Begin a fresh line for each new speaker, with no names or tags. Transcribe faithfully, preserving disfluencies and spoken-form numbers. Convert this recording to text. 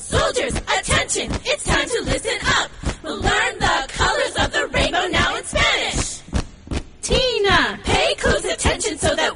Soldiers, attention, it's time to listen up. We'll learn the colors of the rainbow now in Spanish. Tina, pay close attention so that